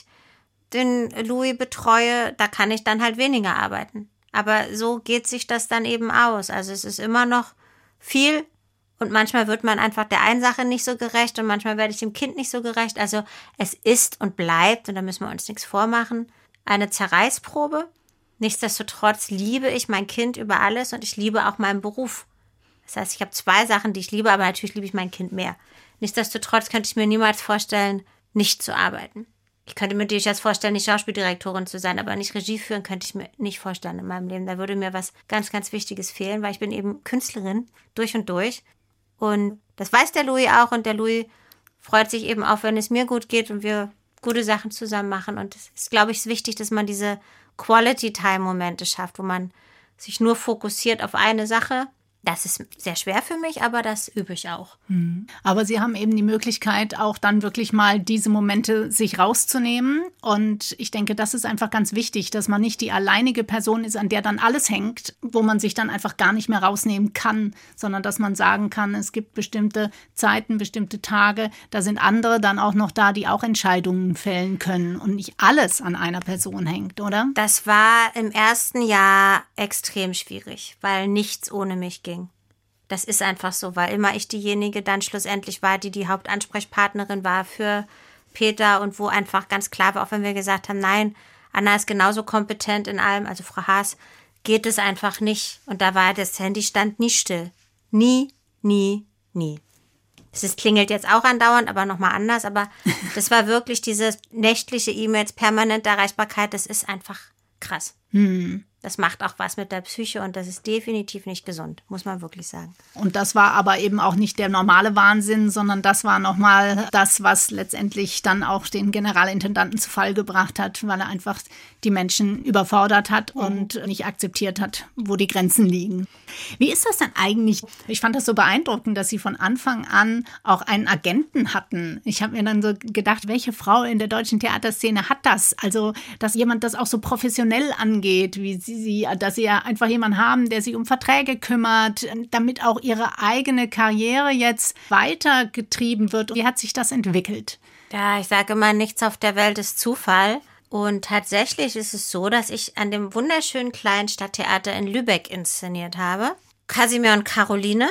den Louis betreue, da kann ich dann halt weniger arbeiten. Aber so geht sich das dann eben aus. Also es ist immer noch viel und manchmal wird man einfach der einen Sache nicht so gerecht und manchmal werde ich dem Kind nicht so gerecht. Also es ist und bleibt, und da müssen wir uns nichts vormachen, eine Zerreißprobe. Nichtsdestotrotz liebe ich mein Kind über alles und ich liebe auch meinen Beruf. Das heißt, ich habe 2 Sachen, die ich liebe, aber natürlich liebe ich mein Kind mehr. Nichtsdestotrotz könnte ich mir niemals vorstellen, nicht zu arbeiten. Ich könnte mir durchaus vorstellen, nicht Schauspieldirektorin zu sein, aber nicht Regie führen könnte ich mir nicht vorstellen in meinem Leben. Da würde mir was ganz, ganz Wichtiges fehlen, weil ich bin eben Künstlerin durch und durch. Und das weiß der Louis auch und der Louis freut sich eben auch, wenn es mir gut geht und wir gute Sachen zusammen machen. Und es ist, glaube ich, wichtig, dass man diese Quality-Time-Momente schafft, wo man sich nur fokussiert auf eine Sache. Das ist sehr schwer für mich, aber das übe ich auch. Aber Sie haben eben die Möglichkeit, auch dann wirklich mal diese Momente sich rauszunehmen. Und ich denke, das ist einfach ganz wichtig, dass man nicht die alleinige Person ist, an der dann alles hängt, wo man sich dann einfach gar nicht mehr rausnehmen kann, sondern dass man sagen kann, es gibt bestimmte Zeiten, bestimmte Tage, da sind andere dann auch noch da, die auch Entscheidungen fällen können und nicht alles an einer Person hängt, oder? Das war im ersten Jahr extrem schwierig, weil nichts ohne mich ging. Das ist einfach so, weil immer ich diejenige dann schlussendlich war, die Hauptansprechpartnerin war für Peter und wo einfach ganz klar war, auch wenn wir gesagt haben, nein, Anna ist genauso kompetent in allem, also Frau Haas, geht es einfach nicht. Und da war das Handy stand nie still. Nie, nie, nie. Es klingelt jetzt auch andauernd, aber nochmal anders. Aber das war wirklich diese nächtliche E-Mails, permanente Erreichbarkeit, das ist einfach krass. Das macht auch was mit der Psyche und das ist definitiv nicht gesund, muss man wirklich sagen. Und das war aber eben auch nicht der normale Wahnsinn, sondern das war nochmal das, was letztendlich dann auch den Generalintendanten zu Fall gebracht hat, weil er einfach die Menschen überfordert hat und nicht akzeptiert hat, wo die Grenzen liegen. Wie ist das denn eigentlich? Ich fand das so beeindruckend, dass Sie von Anfang an auch einen Agenten hatten. Ich habe mir dann so gedacht, welche Frau in der deutschen Theaterszene hat das? Also, dass jemand das auch so professionell angeht, wie Sie, dass Sie ja einfach jemanden haben, der sich um Verträge kümmert, damit auch Ihre eigene Karriere jetzt weitergetrieben wird. Wie hat sich das entwickelt? Ja, ich sage immer, nichts auf der Welt ist Zufall. Und tatsächlich ist es so, dass ich an dem wunderschönen kleinen Stadttheater in Lübeck inszeniert habe. Kasimir und Caroline.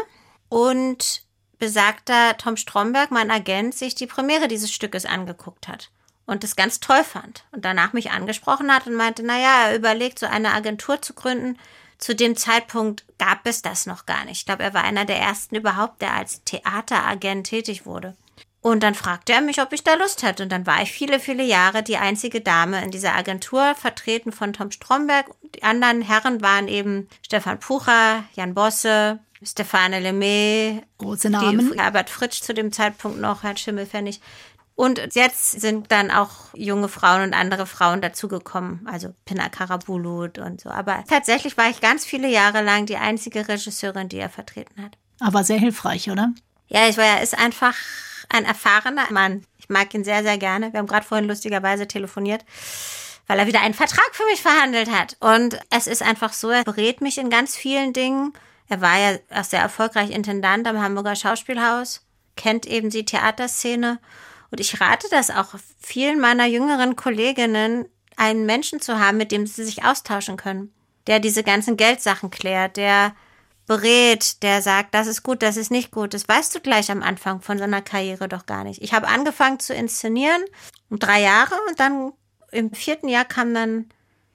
Und besagter Tom Stromberg, mein Agent, sich die Premiere dieses Stückes angeguckt hat. Und das ganz toll fand. Und danach mich angesprochen hat und meinte, naja, er überlegt, so eine Agentur zu gründen. Zu dem Zeitpunkt gab es das noch gar nicht. Ich glaube, er war einer der ersten überhaupt, der als Theateragent tätig wurde. Und dann fragte er mich, ob ich da Lust hätte. Und dann war ich viele, viele Jahre die einzige Dame in dieser Agentur, vertreten von Tom Stromberg. Die anderen Herren waren eben Stefan Pucher, Jan Bosse, Stefane Lemay, große Namen. Herbert Fritsch zu dem Zeitpunkt noch, Herr Schimmelpfennig. Und jetzt sind dann auch junge Frauen und andere Frauen dazugekommen, also Pina Karabulut und so. Aber tatsächlich war ich ganz viele Jahre lang die einzige Regisseurin, die er vertreten hat. Aber sehr hilfreich, oder? Ja, er ist einfach ein erfahrener Mann. Ich mag ihn sehr, sehr gerne. Wir haben gerade vorhin lustigerweise telefoniert, weil er wieder einen Vertrag für mich verhandelt hat. Und es ist einfach so, er berät mich in ganz vielen Dingen. Er war ja auch sehr erfolgreich Intendant am Hamburger Schauspielhaus, kennt eben die Theaterszene. Und ich rate das auch vielen meiner jüngeren Kolleginnen, einen Menschen zu haben, mit dem sie sich austauschen können, der diese ganzen Geldsachen klärt, der berät, der sagt, das ist gut, das ist nicht gut. Das weißt du gleich am Anfang von so einer Karriere doch gar nicht. Ich habe angefangen zu inszenieren, 3 Jahre und dann im 4. Jahr kam dann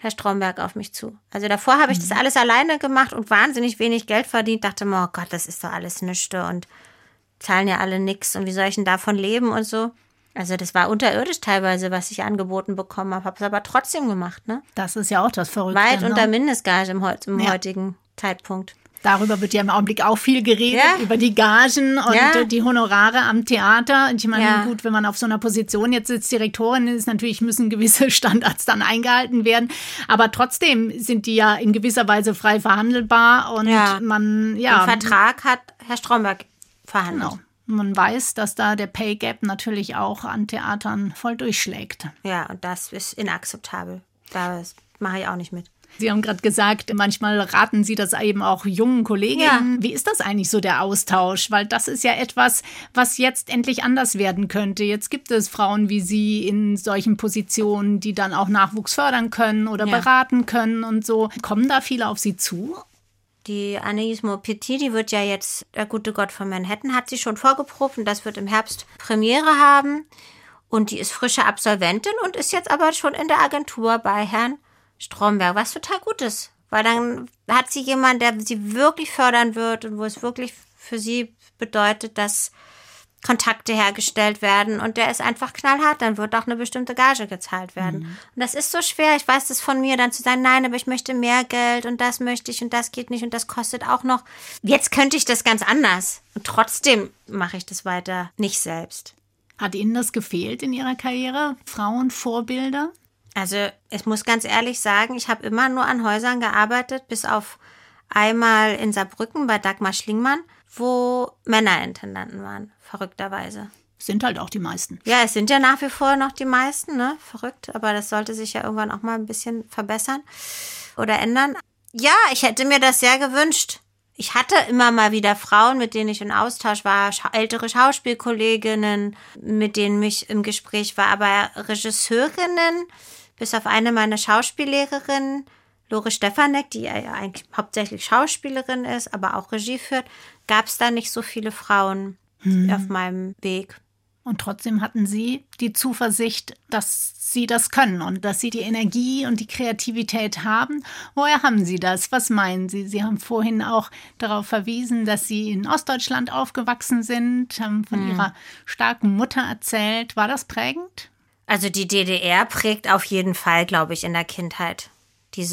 Herr Stromberg auf mich zu. Also davor habe ich das alles alleine gemacht und wahnsinnig wenig Geld verdient. Dachte mir, oh Gott, das ist doch alles nichte und zahlen ja alle nix und wie soll ich denn davon leben und so. Also das war unterirdisch teilweise, was ich angeboten bekommen habe. Habe es aber trotzdem gemacht, ne? Das ist ja auch das Verrückte. Weit unter Mindestgage im heutigen Zeitpunkt. Darüber wird ja im Augenblick auch viel geredet, über die Gagen und die Honorare am Theater. Und ich meine, gut, wenn man auf so einer Position jetzt sitzt, Direktorin ist, natürlich müssen gewisse Standards dann eingehalten werden. Aber trotzdem sind die ja in gewisser Weise frei verhandelbar und man, Den Vertrag hat Herr Stromberg verhandelt. Genau. Man weiß, dass da der Pay Gap natürlich auch an Theatern voll durchschlägt. Ja, und das ist inakzeptabel. Das mache ich auch nicht mit. Sie haben gerade gesagt, manchmal raten Sie das eben auch jungen Kolleginnen. Wie ist das eigentlich so, der Austausch? Weil das ist ja etwas, was jetzt endlich anders werden könnte. Jetzt gibt es Frauen wie Sie in solchen Positionen, die dann auch Nachwuchs fördern können oder beraten können und so. Kommen da viele auf Sie zu? Die Anaïs Maupetit, die wird ja jetzt, der gute Gott von Manhattan, hat sie schon vorgeprobt und das wird im Herbst Premiere haben. Und die ist frische Absolventin und ist jetzt aber schon in der Agentur bei Herrn Stromberg, was total gut ist. Weil dann hat sie jemanden, der sie wirklich fördern wird und wo es wirklich für sie bedeutet, dass Kontakte hergestellt werden und der ist einfach knallhart, dann wird auch eine bestimmte Gage gezahlt werden. Und das ist so schwer, ich weiß das von mir, dann zu sagen, nein, aber ich möchte mehr Geld und das möchte ich und das geht nicht und das kostet auch noch. Jetzt könnte ich das ganz anders und trotzdem mache ich das weiter nicht selbst. Hat Ihnen das gefehlt in Ihrer Karriere? Frauenvorbilder? Also ich muss ganz ehrlich sagen, ich habe immer nur an Häusern gearbeitet, bis auf einmal in Saarbrücken bei Dagmar Schlingmann, wo Männerintendanten waren, verrückterweise. Sind halt auch die meisten. Ja, es sind ja nach wie vor noch die meisten, ne? Verrückt, aber das sollte sich ja irgendwann auch mal ein bisschen verbessern oder ändern. Ja, ich hätte mir das sehr gewünscht. Ich hatte immer mal wieder Frauen, mit denen ich in Austausch war, ältere Schauspielkolleginnen, mit denen ich im Gespräch war, aber Regisseurinnen, bis auf eine meiner Schauspiellehrerinnen, Lore Stefanek, die ja eigentlich hauptsächlich Schauspielerin ist, aber auch Regie führt, gab es da nicht so viele Frauen auf meinem Weg. Und trotzdem hatten Sie die Zuversicht, dass Sie das können und dass Sie die Energie und die Kreativität haben. Woher haben Sie das? Was meinen Sie? Sie haben vorhin auch darauf verwiesen, dass Sie in Ostdeutschland aufgewachsen sind, haben von Ihrer starken Mutter erzählt. War das prägend? Also die DDR prägt auf jeden Fall, glaube ich, in der Kindheit. Die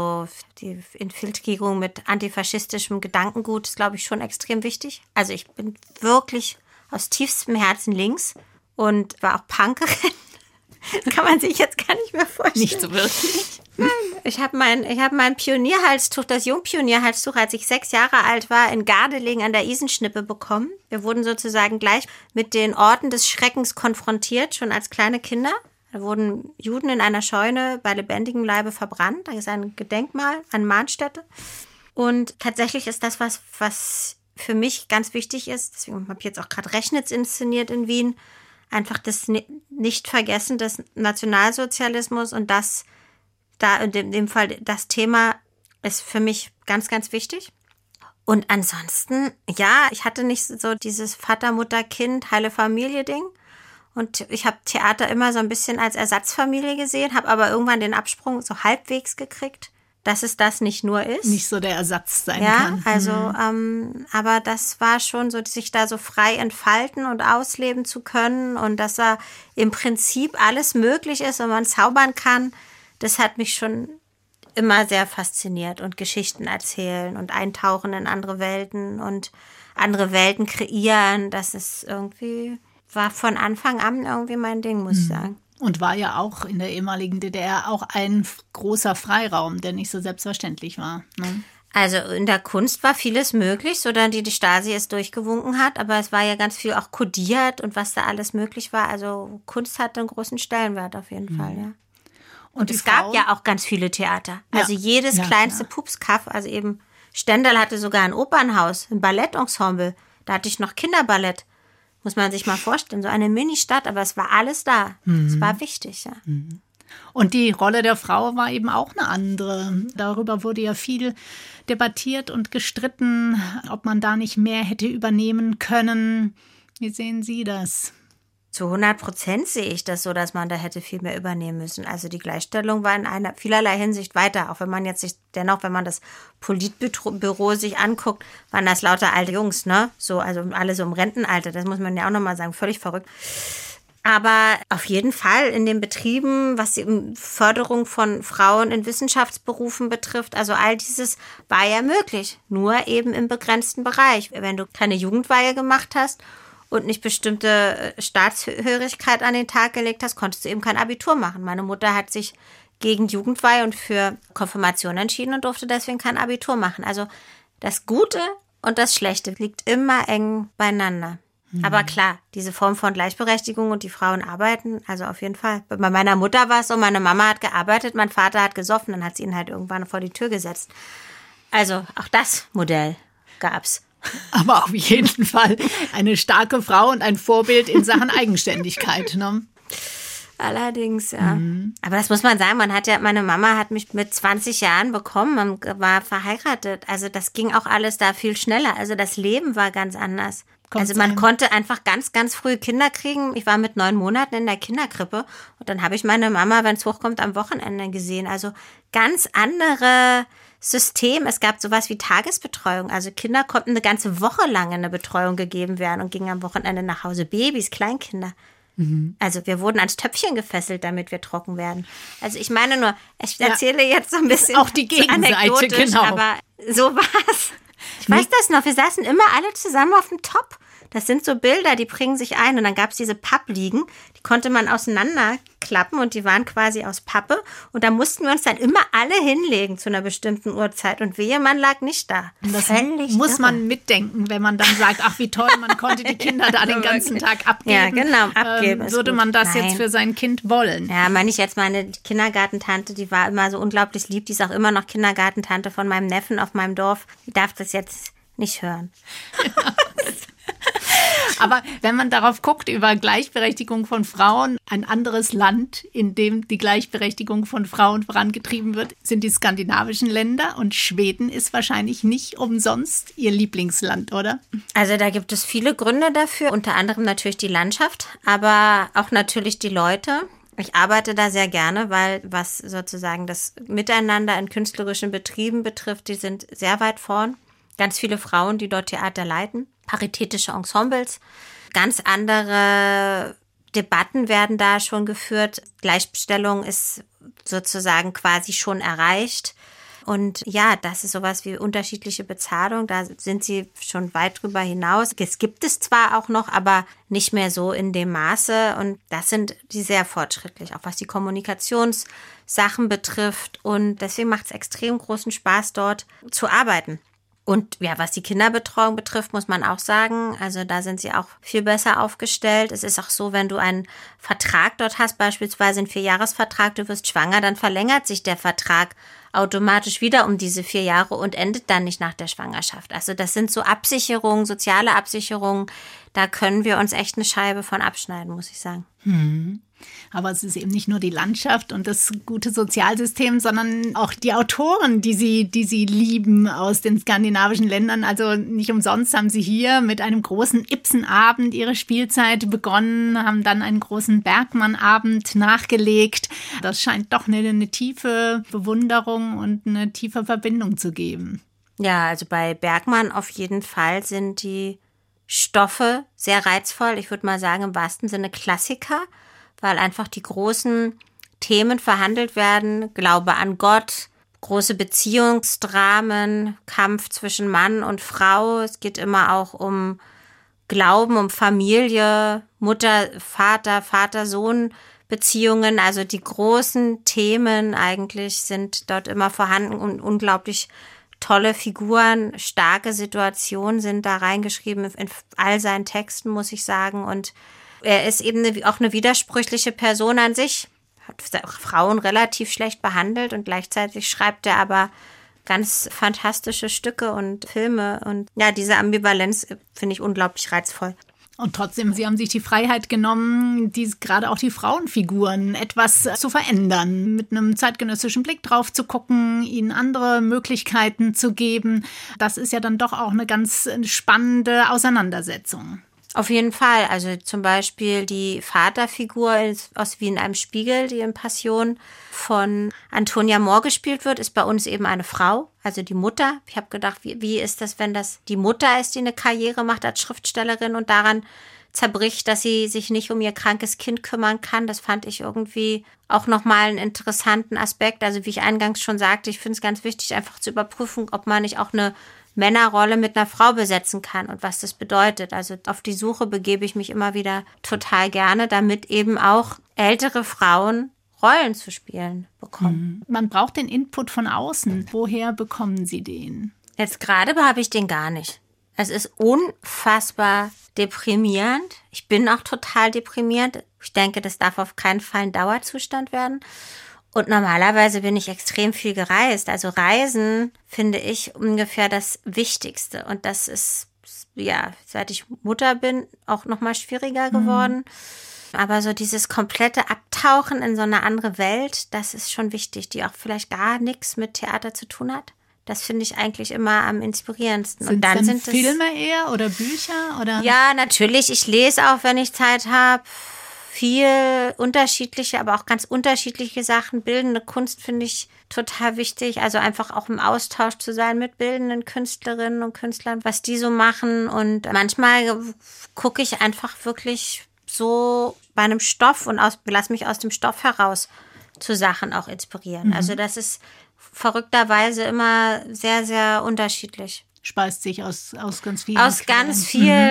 Infiltrierung mit antifaschistischem Gedankengut ist, glaube ich, schon extrem wichtig. Also ich bin wirklich aus tiefstem Herzen links und war auch Punkerin. Das kann man sich jetzt gar nicht mehr vorstellen. Nicht so wirklich. Nein, ich habe mein Pionierhalstuch, das Jungpionierhalstuch, als ich 6 Jahre alt war, in Gardelegen an der Isenschnippe bekommen. Wir wurden sozusagen gleich mit den Orten des Schreckens konfrontiert, schon als kleine Kinder. Da wurden Juden in einer Scheune bei lebendigem Leibe verbrannt. Da ist ein Gedenkmal an Mahnstätte. Und tatsächlich ist das was für mich ganz wichtig ist. Deswegen habe ich jetzt auch gerade Rechnitz inszeniert in Wien. Einfach das Nicht-Vergessen des Nationalsozialismus und das da in dem Fall das Thema ist für mich ganz, ganz wichtig. Und ansonsten, ja, ich hatte nicht so dieses Vater, Mutter, Kind, heile Familie-Ding. Und ich habe Theater immer so ein bisschen als Ersatzfamilie gesehen, habe aber irgendwann den Absprung so halbwegs gekriegt, dass es das nicht nur ist. Nicht so der Ersatz sein kann. Ja, also, aber das war schon so, sich da so frei entfalten und ausleben zu können und dass da im Prinzip alles möglich ist und man zaubern kann, das hat mich schon immer sehr fasziniert und Geschichten erzählen und eintauchen in andere Welten und andere Welten kreieren, das ist irgendwie... war von Anfang an irgendwie mein Ding, muss ich sagen. Und war ja auch in der ehemaligen DDR auch ein großer Freiraum, der nicht so selbstverständlich war. Ne? Also in der Kunst war vieles möglich, sodass die Stasi es durchgewunken hat, aber es war ja ganz viel auch kodiert und was da alles möglich war. Also Kunst hatte einen großen Stellenwert auf jeden Fall, ja. Und es gab ja auch ganz viele Theater. Also jedes kleinste Pupskaff, also eben Stendal hatte sogar ein Opernhaus, ein Ballettensemble. Da hatte ich noch Kinderballett. Muss man sich mal vorstellen, so eine Mini-Stadt, aber es war alles da. Es war wichtig, ja. Und die Rolle der Frau war eben auch eine andere. Darüber wurde ja viel debattiert und gestritten, ob man da nicht mehr hätte übernehmen können. Wie sehen Sie das? Zu 100% sehe ich das so, dass man da hätte viel mehr übernehmen müssen. Also die Gleichstellung war in einer vielerlei Hinsicht weiter, auch wenn man jetzt sich dennoch, wenn man das Politbüro sich anguckt, waren das lauter alte Jungs, ne? So, also alle so im Rentenalter, das muss man ja auch nochmal sagen, völlig verrückt. Aber auf jeden Fall in den Betrieben, was die Förderung von Frauen in Wissenschaftsberufen betrifft, also all dieses war ja möglich, nur eben im begrenzten Bereich. Wenn du keine Jugendweihe gemacht hast und nicht bestimmte Staatshörigkeit an den Tag gelegt hast, konntest du eben kein Abitur machen. Meine Mutter hat sich gegen Jugendweihe und für Konfirmation entschieden und durfte deswegen kein Abitur machen. Also das Gute und das Schlechte liegt immer eng beieinander. Aber klar, diese Form von Gleichberechtigung und die Frauen arbeiten, also auf jeden Fall. Bei meiner Mutter war es so, meine Mama hat gearbeitet, mein Vater hat gesoffen, dann hat sie ihn halt irgendwann vor die Tür gesetzt. Also auch das Modell gab's. Aber auf jeden Fall eine starke Frau und ein Vorbild in Sachen Eigenständigkeit, ne? Allerdings, ja. Aber das muss man sagen, meine Mama hat mich mit 20 Jahren bekommen und war verheiratet. Also das ging auch alles da viel schneller. Also das Leben war ganz anders. Also man konnte einfach ganz, ganz früh Kinder kriegen. Ich war mit 9 Monaten in der Kinderkrippe und dann habe ich meine Mama, wenn es hochkommt, am Wochenende gesehen. Also ganz andere System. Es gab sowas wie Tagesbetreuung. Also Kinder konnten eine ganze Woche lang in eine Betreuung gegeben werden und gingen am Wochenende nach Hause. Babys, Kleinkinder. Also wir wurden ans Töpfchen gefesselt, damit wir trocken werden. Also ich meine nur, ich erzähle jetzt so ein bisschen auch die Gegenseite, genau. Aber so war's. Ich weiß das noch, wir saßen immer alle zusammen auf dem Top. Das sind so Bilder, die bringen sich ein. Und dann gab es diese Pappliegen, die konnte man auseinanderklappen und die waren quasi aus Pappe. Und da mussten wir uns dann immer alle hinlegen zu einer bestimmten Uhrzeit. Und wehe, man lag nicht da. Das muss man mitdenken, wenn man dann sagt, ach wie toll, man konnte die Kinder da den ganzen Tag abgeben. Ja, genau, abgeben. Würde man das jetzt für sein Kind wollen? Ja, meine ich jetzt, meine Kindergartentante, die war immer so unglaublich lieb. Die ist auch immer noch Kindergartentante von meinem Neffen auf meinem Dorf. Die darf das jetzt nicht hören. Aber wenn man darauf guckt, über Gleichberechtigung von Frauen, ein anderes Land, in dem die Gleichberechtigung von Frauen vorangetrieben wird, sind die skandinavischen Länder. Und Schweden ist wahrscheinlich nicht umsonst ihr Lieblingsland, oder? Also da gibt es viele Gründe dafür, unter anderem natürlich die Landschaft, aber auch natürlich die Leute. Ich arbeite da sehr gerne, weil was sozusagen das Miteinander in künstlerischen Betrieben betrifft, die sind sehr weit vorn. Ganz viele Frauen, die dort Theater leiten, paritätische Ensembles, ganz andere Debatten werden da schon geführt. Gleichstellung ist sozusagen quasi schon erreicht. Und ja, das ist sowas wie unterschiedliche Bezahlung. Da sind sie schon weit drüber hinaus. Es gibt es zwar auch noch, aber nicht mehr so in dem Maße. Und das sind die sehr fortschrittlich, auch was die Kommunikationssachen betrifft. Und deswegen macht es extrem großen Spaß, dort zu arbeiten. Und ja, was die Kinderbetreuung betrifft, muss man auch sagen, also da sind sie auch viel besser aufgestellt. Es ist auch so, wenn du einen Vertrag dort hast, beispielsweise einen 4-Jahres-Vertrag, du wirst schwanger, dann verlängert sich der Vertrag automatisch wieder um diese 4 Jahre und endet dann nicht nach der Schwangerschaft. Also das sind so Absicherungen, soziale Absicherungen, da können wir uns echt eine Scheibe von abschneiden, muss ich sagen. Aber es ist eben nicht nur die Landschaft und das gute Sozialsystem, sondern auch die Autoren, die sie lieben aus den skandinavischen Ländern. Also nicht umsonst haben sie hier mit einem großen Ibsen-Abend ihre Spielzeit begonnen, haben dann einen großen Bergmann-Abend nachgelegt. Das scheint doch eine tiefe Bewunderung und eine tiefe Verbindung zu geben. Ja, also bei Bergmann auf jeden Fall sind die Stoffe sehr reizvoll. Ich würde mal sagen, im wahrsten Sinne Klassiker, weil einfach die großen Themen verhandelt werden. Glaube an Gott, große Beziehungsdramen, Kampf zwischen Mann und Frau. Es geht immer auch um Glauben, um Familie, Mutter, Vater, Sohn Beziehungen. Also die großen Themen eigentlich sind dort immer vorhanden und unglaublich tolle Figuren, starke Situationen sind da reingeschrieben in all seinen Texten, muss ich sagen. Und er ist eben auch eine widersprüchliche Person an sich. Hat Frauen relativ schlecht behandelt und gleichzeitig schreibt er aber ganz fantastische Stücke und Filme. Und ja, diese Ambivalenz finde ich unglaublich reizvoll. Und trotzdem, sie haben sich die Freiheit genommen, gerade auch die Frauenfiguren etwas zu verändern, mit einem zeitgenössischen Blick drauf zu gucken, ihnen andere Möglichkeiten zu geben. Das ist ja dann doch auch eine ganz spannende Auseinandersetzung. Auf jeden Fall. Also zum Beispiel die Vaterfigur aus Wie in einem Spiegel, die in Passion von Antonia Mohr gespielt wird, ist bei uns eben eine Frau, also die Mutter. Ich habe gedacht, wie ist das, wenn das die Mutter ist, die eine Karriere macht als Schriftstellerin und daran zerbricht, dass sie sich nicht um ihr krankes Kind kümmern kann. Das fand ich irgendwie auch nochmal einen interessanten Aspekt. Also wie ich eingangs schon sagte, ich finde es ganz wichtig, einfach zu überprüfen, ob man nicht auch eine Männerrolle mit einer Frau besetzen kann und was das bedeutet. Also auf die Suche begebe ich mich immer wieder total gerne, damit eben auch ältere Frauen Rollen zu spielen bekommen. Man braucht den Input von außen. Woher bekommen Sie den? Jetzt gerade habe ich den gar nicht. Es ist unfassbar deprimierend. Ich bin auch total deprimierend. Ich denke, das darf auf keinen Fall ein Dauerzustand werden. Und normalerweise bin ich extrem viel gereist. Also Reisen finde ich ungefähr das Wichtigste. Und das ist, ja, seit ich Mutter bin, auch nochmal schwieriger geworden. Aber so dieses komplette Abtauchen in so eine andere Welt, das ist schon wichtig, die auch vielleicht gar nichts mit Theater zu tun hat. Das finde ich eigentlich immer am inspirierendsten. Und dann sind Filme eher oder Bücher? Oder? Ja, natürlich. Ich lese auch, wenn ich Zeit habe. Viel unterschiedliche, aber auch ganz unterschiedliche Sachen. Bildende Kunst finde ich total wichtig. Also einfach auch im Austausch zu sein mit bildenden Künstlerinnen und Künstlern, was die so machen. Und manchmal gucke ich einfach wirklich so bei einem Stoff und lasse mich aus dem Stoff heraus zu Sachen auch inspirieren. Also das ist verrückterweise immer sehr, sehr unterschiedlich. Speist sich aus ganz vielen. Aus ganz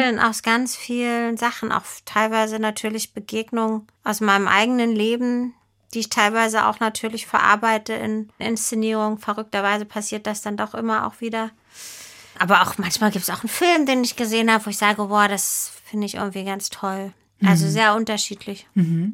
vielen Sachen. Auch teilweise natürlich Begegnungen aus meinem eigenen Leben, die ich teilweise auch natürlich verarbeite in Inszenierung. Verrückterweise passiert das dann doch immer auch wieder. Aber auch manchmal gibt es auch einen Film, den ich gesehen habe, wo ich sage, boah, das finde ich irgendwie ganz toll. Also sehr unterschiedlich.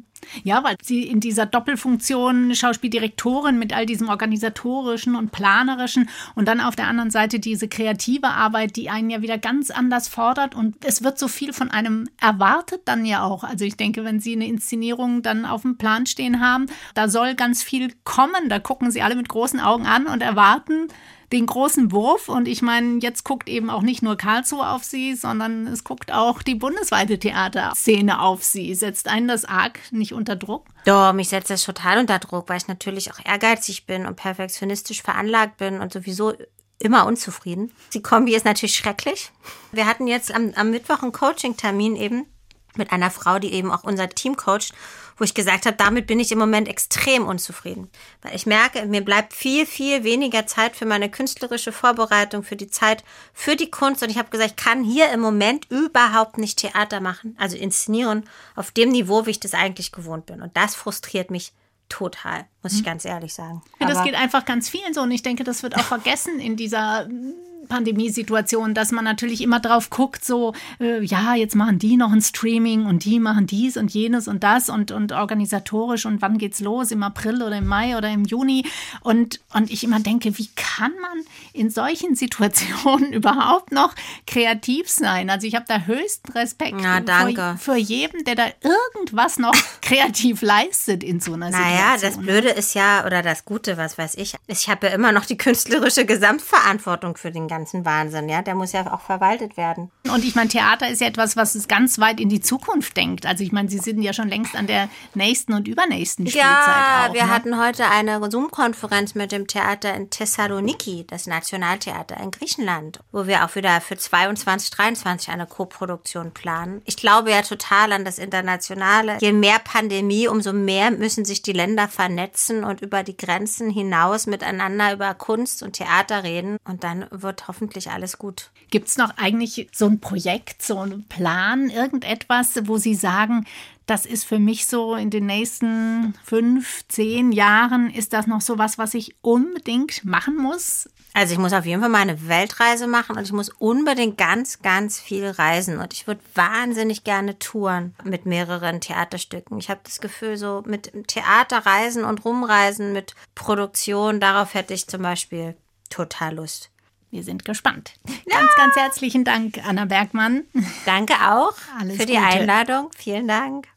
Ja, weil sie in dieser Doppelfunktion Schauspieldirektorin mit all diesem organisatorischen und planerischen und dann auf der anderen Seite diese kreative Arbeit, die einen ja wieder ganz anders fordert und es wird so viel von einem erwartet dann ja auch. Also ich denke, wenn Sie eine Inszenierung dann auf dem Plan stehen haben, da soll ganz viel kommen, da gucken Sie alle mit großen Augen an und erwarten den großen Wurf. Und ich meine, jetzt guckt eben auch nicht nur Karlsruhe auf Sie, sondern es guckt auch die bundesweite Theaterszene auf Sie. Setzt einen das arg nicht unter Druck? Doch, mich setzt das total unter Druck, weil ich natürlich auch ehrgeizig bin und perfektionistisch veranlagt bin und sowieso immer unzufrieden. Die Kombi ist natürlich schrecklich. Wir hatten jetzt am Mittwoch einen Coaching-Termin eben mit einer Frau, die eben auch unser Team coacht, wo ich gesagt habe, damit bin ich im Moment extrem unzufrieden. Weil ich merke, mir bleibt viel, viel weniger Zeit für meine künstlerische Vorbereitung, für die Zeit, für die Kunst. Und ich habe gesagt, ich kann hier im Moment überhaupt nicht Theater machen, also inszenieren, auf dem Niveau, wie ich das eigentlich gewohnt bin. Und das frustriert mich total, muss ich ganz ehrlich sagen. Ja, das geht einfach ganz vielen so. Und ich denke, das wird auch vergessen in dieser Pandemiesituation, dass man natürlich immer drauf guckt, so, ja, jetzt machen die noch ein Streaming und die machen dies und jenes und das und organisatorisch und wann geht's los, im April oder im Mai oder im Juni und ich immer denke, wie kann man in solchen Situationen überhaupt noch kreativ sein? Also ich habe da höchsten Respekt für jeden, der da irgendwas noch kreativ leistet in so einer Situation. Naja, das Blöde ist ja, oder das Gute, was weiß ich habe ja immer noch die künstlerische Gesamtverantwortung für den ganzen Wahnsinn, ja, der muss ja auch verwaltet werden. Und ich meine, Theater ist ja etwas, was es ganz weit in die Zukunft denkt. Also ich meine, Sie sind ja schon längst an der nächsten und übernächsten Spielzeit auch. Ja, wir hatten heute eine Zoom-Konferenz mit dem Theater in Thessaloniki, das Nationaltheater in Griechenland, wo wir auch wieder für 22, 23 eine Koproduktion planen. Ich glaube ja total an das Internationale. Je mehr Pandemie, umso mehr müssen sich die Länder vernetzen und über die Grenzen hinaus miteinander über Kunst und Theater reden. Und dann wird hoffentlich alles gut. Gibt es noch eigentlich so ein Projekt, so einen Plan, irgendetwas, wo Sie sagen, das ist für mich so in den nächsten 5, 10 Jahren, ist das noch so was ich unbedingt machen muss? Also ich muss auf jeden Fall mal eine Weltreise machen und ich muss unbedingt ganz, ganz viel reisen. Und ich würde wahnsinnig gerne touren mit mehreren Theaterstücken. Ich habe das Gefühl, so mit Theaterreisen und Rumreisen, mit Produktion, darauf hätte ich zum Beispiel total Lust. Wir sind gespannt. Ja. Ganz, ganz herzlichen Dank, Anna Bergmann. Danke auch Alles für die Gute. Einladung. Vielen Dank.